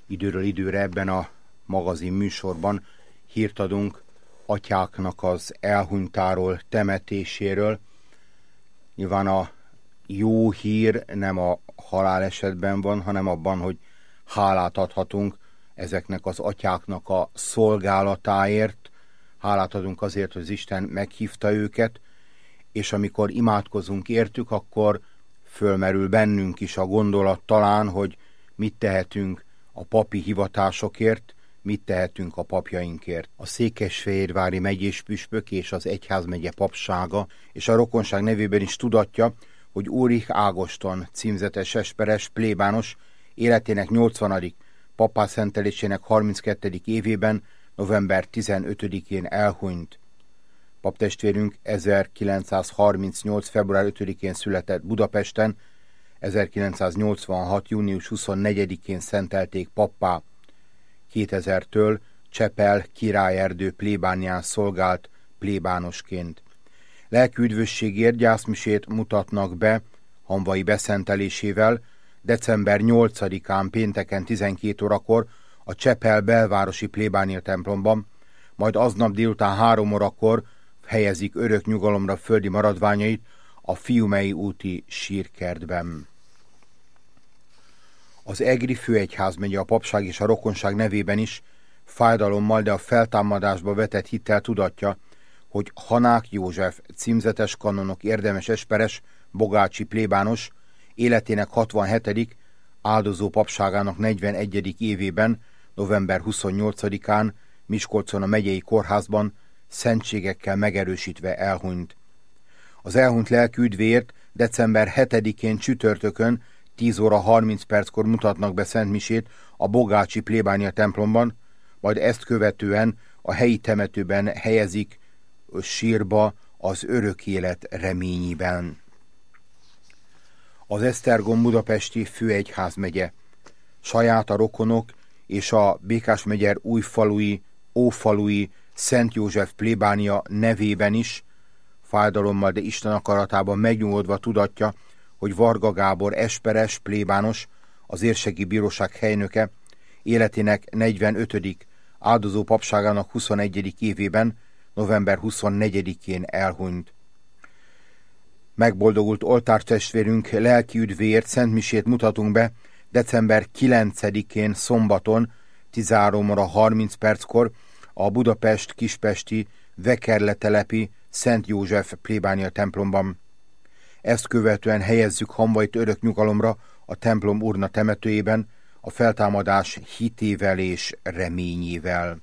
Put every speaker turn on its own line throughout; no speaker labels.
időről időre ebben a magazin műsorban hírt adunk atyáknak az elhunytáról, temetéséről. Nyilván a jó hír nem a halálesetben van, hanem abban, hogy hálát adhatunk ezeknek az atyáknak a szolgálatáért. Hálát adunk azért, hogy az Isten meghívta őket, és amikor imádkozunk értük, akkor fölmerül bennünk is a gondolat talán, hogy mit tehetünk a papi hivatásokért, mit tehetünk a papjainkért. A Székesfehérvári megyés püspök és az egyházmegye papsága és a rokonság nevében is tudatja, hogy Ulrich Ágoston címzetes esperes plébános életének 80. pappászentelésének 32. évében, november 15-én elhunyt. Paptestvérünk 1938. február 5-én született Budapesten, 1986. június 24-én szentelték pappá. 2000-től Csepel Királyerdő plébánián szolgált plébánosként. Lelki üdvösségért gyászmisét mutatnak be hamvai beszentelésével december 8-án pénteken 12 órakor a Csepel belvárosi plébánia templomban, majd aznap délután 3 órakor helyezik örök nyugalomra földi maradványait a Fiumei úti sírkertben. Az egri főegyházmegye a papság és a rokonság nevében is fájdalommal, de a feltámadásba vetett hittel tudatja, hogy Hanák József címzetes kanonok érdemes esperes, bogácsi plébános életének 67. áldozó papságának 41. évében, november 28-án Miskolcon a megyei kórházban szentségekkel megerősítve elhunyt. Az elhunyt lelki üdvéért december 7-én csütörtökön 10 óra 30 perckor mutatnak be szentmisét a bogácsi plébánia templomban, majd ezt követően a helyi temetőben helyezik sírba az örök élet reményében. Az Esztergom budapesti főegyházmegye saját a rokonok és a Békásmegyer újfalui, ófalui Szent József plébánia nevében is fájdalommal, de Isten akaratában megnyugodva tudatja, hogy Varga Gábor esperes plébános, az érseki bíróság helynöke életének 45. áldozó papságának 21. évében, november 24-én elhunyt. Megboldogult oltártestvérünk lelki üdvéért szentmisét mutatunk be december 9-én szombaton 13 óra 30 perckor a Budapest kispesti Vekerletelepi Szent József plébánia templomban. Ezt követően helyezzük hamvait örök nyugalomra a templom urna temetőjében, a feltámadás hitével és reményével.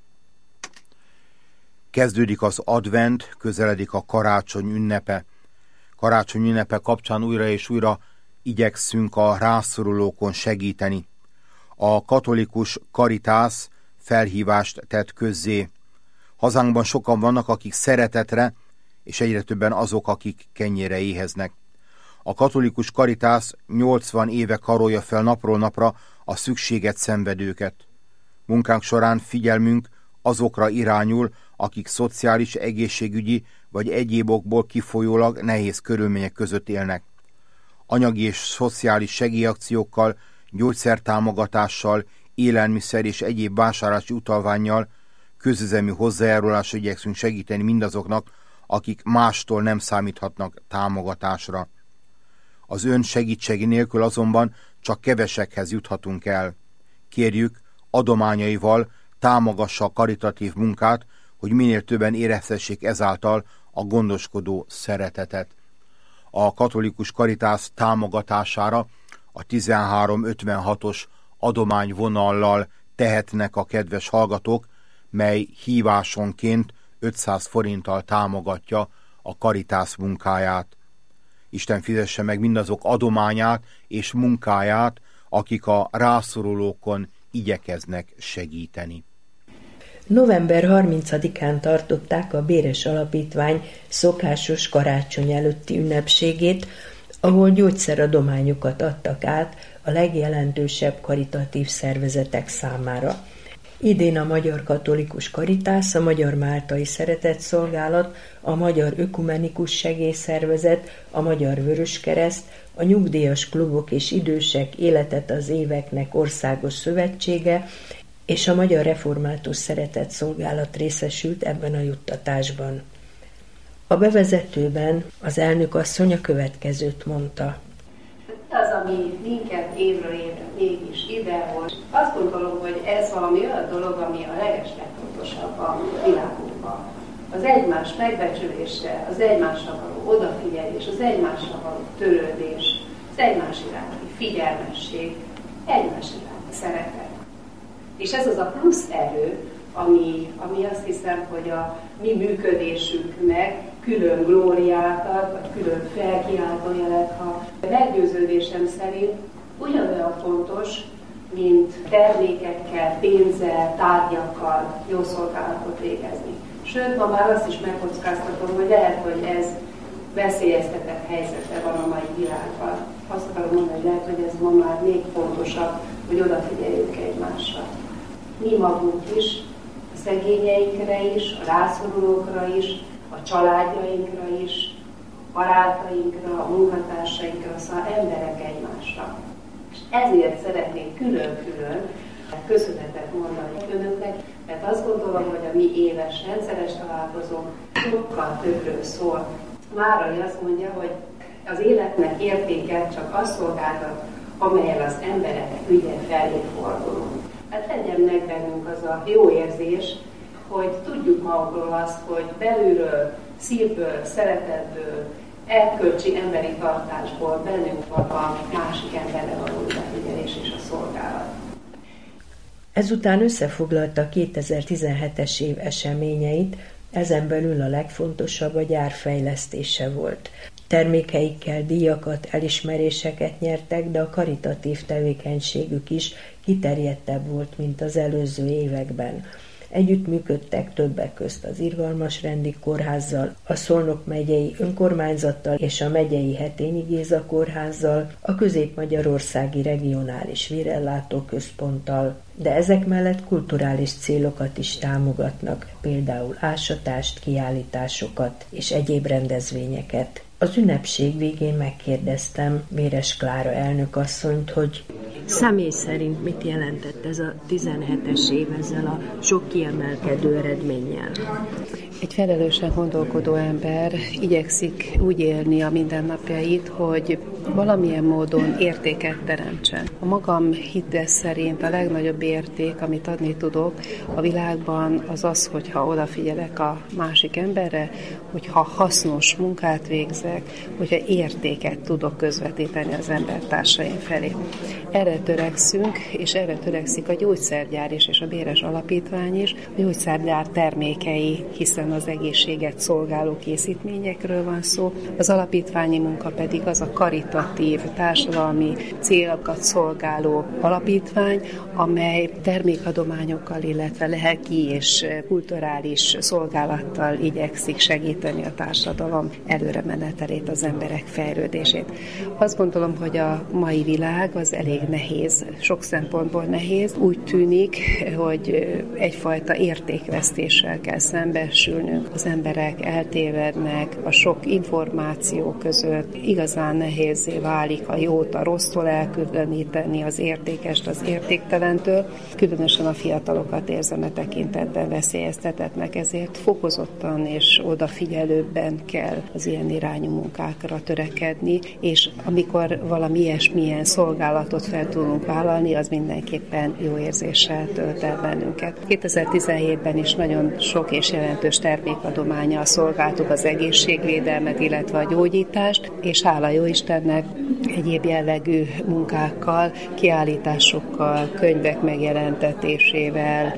Kezdődik az advent, közeledik a karácsony ünnepe. Karácsony ünnepe kapcsán újra és újra igyekszünk a rászorulókon segíteni. A katolikus Caritas felhívást tett közzé. Hazánkban sokan vannak, akik szeretetre, és egyre többen azok, akik kenyére éheznek. A katolikus Caritas 80 éve karolja fel napról napra a szükséget szenvedőket. Munkánk során figyelmünk azokra irányul, akik szociális, egészségügyi vagy egyéb okból kifolyólag nehéz körülmények között élnek. Anyagi és szociális segélyakciókkal, gyógyszertámogatással, élelmiszer és egyéb vásárlási utalvánnyal, közüzemi hozzájárulásra igyekszünk segíteni mindazoknak, akik mástól nem számíthatnak támogatásra. Az ön segítségi nélkül azonban csak kevesekhez juthatunk el. Kérjük, adományaival támogassa a karitatív munkát, hogy minél többen érezhessék ezáltal a gondoskodó szeretetet. A katolikus Caritas támogatására a 1356-os adományvonallal tehetnek a kedves hallgatók, mely hívásonként 500 forinttal támogatja a Caritas munkáját. Isten fizesse meg mindazok adományát és munkáját, akik a rászorulókon igyekeznek segíteni.
November 30-án tartották a Béres Alapítvány szokásos karácsony előtti ünnepségét, ahol gyógyszeradományokat adtak át a legjelentősebb karitatív szervezetek számára. Idén a Magyar Katolikus Caritas, a Magyar Máltai Szeretetszolgálat, a Magyar Ökumenikus Segélyszervezet, a Magyar Vöröskereszt, a Nyugdíjas Klubok és Idősek Életet az Éveknek Országos Szövetsége és a Magyar Református Szeretetszolgálat részesült ebben a juttatásban. A bevezetőben az elnök asszony a következőt mondta.
Az, ami minket évről évre mégis idehoz, azt gondolom, hogy ez valami olyan dolog, ami a legeslegfontosabb a világunkban. Az egymás megbecsülése, az egymásra való odafigyelés, az egymásra való törődés, az egymás iránti figyelmesség, egymás iránti szeretet. És ez az a plusz erő, ami azt hiszem, hogy a mi működésünknek külön glóriát ad, vagy külön felkiáltó jelet, ha meggyőződésem szerint ugyanolyan fontos, mint termékekkel, pénzzel, tárgyakkal jó szolgálatot végezni. Sőt, ma már azt is megkockáztatom, hogy lehet, hogy ez veszélyeztetett helyzetben van a mai világban. Azt akarom mondani, hogy lehet, hogy ez ma már még fontosabb, hogy odafigyeljünk egymásra. Mi magunk is, a szegényeinkre is, a rászorulókra is, a családjainkra is, a barátainkra, a munkatársainkra, szóval emberek egymásra. És ezért szeretnék külön-külön köszönetet mondani önöknek, mert azt gondolom, hogy a mi éves rendszeres találkozónk sokkal többről szól. Márai azt mondja, hogy az életnek értéket csak azt szolgáltat, amellyel az emberek ügye felé fordulunk. Hát legyen meg bennünk az a jó érzés, hogy tudjuk magunkról azt, hogy belülről, szívből, szeretetből, erkölcsi emberi tartásból bennünk van a másik emberre való odafigyelés és a szolgálat.
Ezután összefoglalta 2017-es év eseményeit, ezen belül a legfontosabb a gyár fejlesztése volt. Termékeikkel díjakat, elismeréseket nyertek, de a karitatív tevékenységük is kiterjedtebb volt, mint az előző években. Együttműködtek többek közt az Irgalmasrendi Kórházzal, a Szolnok megyei önkormányzattal és a megyei Hetényi Géza Kórházzal, a Közép-Magyarországi Regionális Vérellátó Központtal, de ezek mellett kulturális célokat is támogatnak, például ásatást, kiállításokat és egyéb rendezvényeket. Az ünnepség végén megkérdeztem Véres Klára elnökasszonyt, hogy személy szerint mit jelentett ez a 17-es év ezzel a sok kiemelkedő eredménnyel?
Egy felelősen gondolkodó ember igyekszik úgy élni a mindennapjait, hogy valamilyen módon értéket teremtsen. A magam hitte szerint a legnagyobb érték, amit adni tudok a világban, az az, hogyha odafigyelek a másik emberre, hogyha hasznos munkát végzek, hogyha értéket tudok közvetíteni az embertársaim felé. Erre törekszünk, és erre törekszik a gyógyszergyár is, és a Béres Alapítvány is. A gyógyszergyár termékei, hiszen az egészséget szolgáló készítményekről van szó. Az alapítványi munka pedig az a karitatív, társadalmi célokat szolgáló alapítvány, amely termékadományokkal, illetve lelki és kulturális szolgálattal igyekszik segíteni a társadalom előremenetelét, az emberek fejlődését. Azt gondolom, hogy a mai világ az elég nehéz, sok szempontból nehéz. Úgy tűnik, hogy egyfajta értékvesztéssel kell szembesülnünk. Az emberek eltévednek a sok információ között. Igazán nehézzé válik a jót a rossztól elkülöníteni, az értékest az értéktelentől. Különösen a fiatalokat érzem e tekintetben veszélyeztetettnek, ezért fokozottan és odafigyelőbben kell az ilyen irányú munkákra törekedni, és amikor valami ilyesmilyen szolgálatot fel tudunk vállalni, az mindenképpen jó érzéssel tölt el bennünket. 2017-ben is nagyon sok és jelentős termékadománnyal szolgáltuk az egészségvédelmet, illetve a gyógyítást, és hála jó Istennek egyéb jellegű munkákkal, kiállításokkal, könyvek megjelentetésével,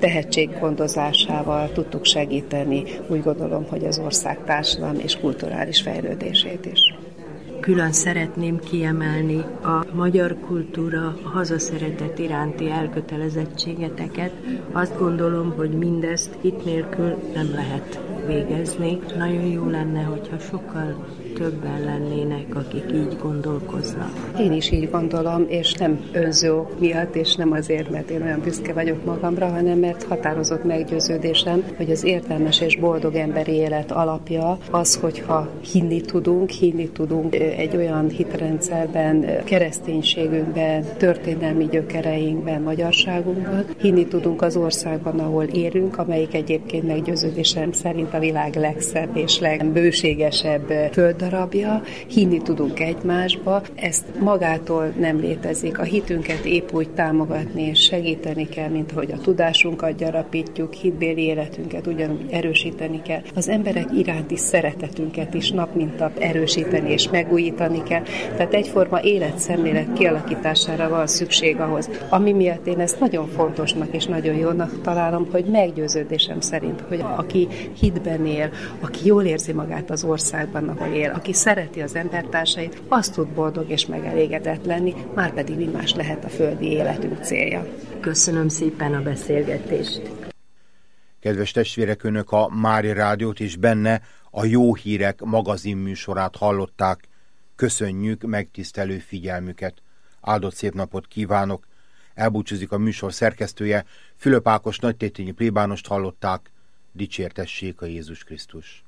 tehetséggondozásával tudtuk segíteni, úgy gondolom, hogy az ország társadalmi és kulturális fejlődését is.
Külön szeretném kiemelni a magyar kultúra, a hazaszeretet iránti elkötelezettségeteket. Azt gondolom, hogy mindezt itt nélkül nem lehet végezni. Nagyon jó lenne, hogyha sokkal többen lennének, akik így gondolkoznak.
Én is így gondolom, és nem önző ok miatt, és nem azért, mert én olyan büszke vagyok magamra, hanem mert határozott meggyőződésem, hogy az értelmes és boldog emberi élet alapja az, hogyha hinni tudunk egy olyan hitrendszerben, kereszténységünkben, történelmi gyökereinkben, magyarságunkban, hinni tudunk az országban, ahol élünk, amelyik egyébként meggyőződésem szerint a világ legszebb és legbőségesebb földdarabja, hinni tudunk egymásba, ezt magától nem létezik. A hitünket épp úgy támogatni és segíteni kell, mint hogy a tudásunkat gyarapítjuk, hitbéli életünket ugyanúgy erősíteni kell. Az emberek iránti szeretetünket is nap mint nap erősíteni és megújítani kell. Tehát egyforma életszemlélet kialakítására van szükség ahhoz. Ami miatt én ezt nagyon fontosnak és nagyon jónak találom, hogy meggyőződésem szerint, hogy aki hitben él, aki jól érzi magát az országban, ahol él, aki szereti az embertársait, az tud boldog és megelégedett lenni, márpedig mi más lehet a földi életünk célja.
Köszönöm szépen a beszélgetést.
Kedves testvérek, önök a Mária Rádiót és benne a Jó Hírek magazinműsorát hallották. Köszönjük megtisztelő figyelmüket. Áldott szép napot kívánok. Elbúcsúzik a műsor szerkesztője, Fülöp Ákos nagytétényi plébánost hallották. Dicsértessék a Jézus Krisztus.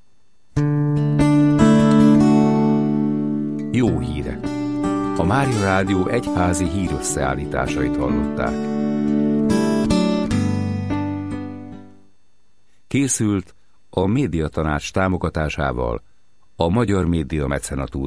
Jó hírek. A Mária Rádió egyházi hírösszeállításait hallották. Készült a Médiatanács támogatásával a Magyar Média Mecenatúra